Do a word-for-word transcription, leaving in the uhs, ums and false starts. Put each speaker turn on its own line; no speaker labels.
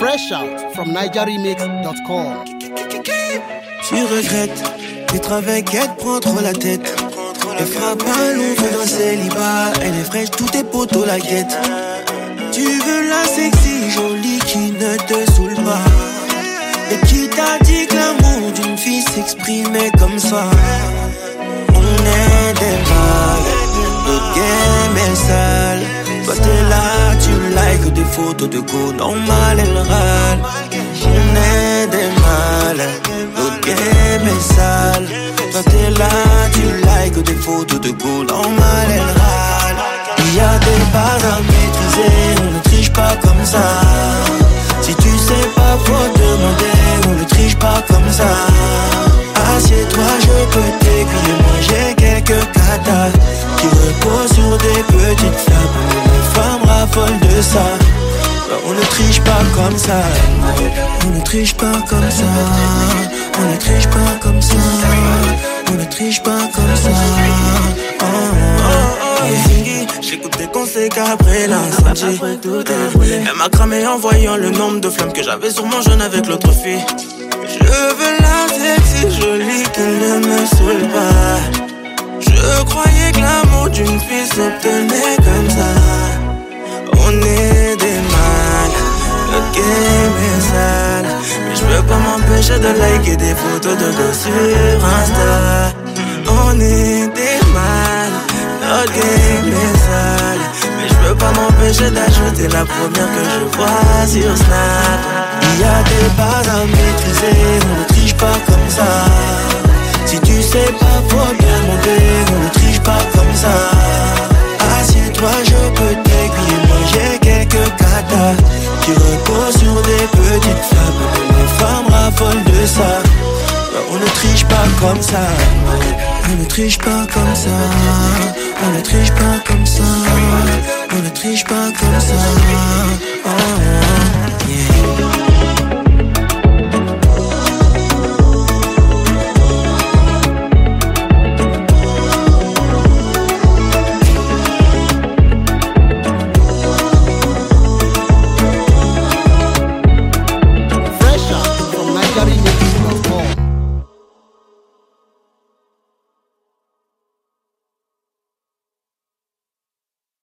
Fresh out from niger remix dot com.
Tu regrettes d'être avec elle, prendre la tête. Elle frappe un long feu dans le célibat. Elle est fraîche, tous tes potos la guettent. Tu veux la sexy, jolie, qui ne te saoule pas. Et qui t'a dit que l'amour d'une fille s'exprimait comme ça. On est des mâles, notre game est sale. Toi t'es là, tu likes des photos de go normal, elle râle. On est des mâles, notre game est sale. Toi t'es là, tu likes des photos de go normal, elle râle. Il y a des bases à maîtriser, on ne triche pas comme ça. Si tu sais pas, faut demander, on ne triche pas comme ça. Assieds-toi, je peux t'aiguiller, moi j'ai quelques katas qui reposent sur des petites flammes. Les femmes raffolent de ça. On ne triche pas comme ça. On ne triche pas comme ça. On ne triche pas comme ça. On ne triche pas comme ça. Oh, oh, oh, yeah. J'écoute tes conseils qu'après l'incendie. Elle m'a cramé en voyant le nombre de flammes que j'avais sur mon jeune avec l'autre fille. Je veux la sexy jolie qu'elle ne me saoule pas. Je croyais que l'amour d'une fille s'obtenait comme ça. On est des mâles, notre game est sale. Mais je peux pas m'empêcher de liker des photos de gosses sur Insta. On est des mâles, notre game est sale. Mais je peux pas m'empêcher d'ajouter la première que je vois sur Snap. Il y a des bases à maîtriser, on ne triche pas comme ça. Si tu sais pas, faut demander, on ne triche pas comme ça. Assieds-toi, je peux t'aiguiller, moi j'ai quelques katas qui reposent sur des petites flammes. Les femmes raffolent de ça. On ne triche pas comme ça. On ne triche pas comme ça. On ne triche pas comme ça. On ne triche pas comme ça. Oh, yeah.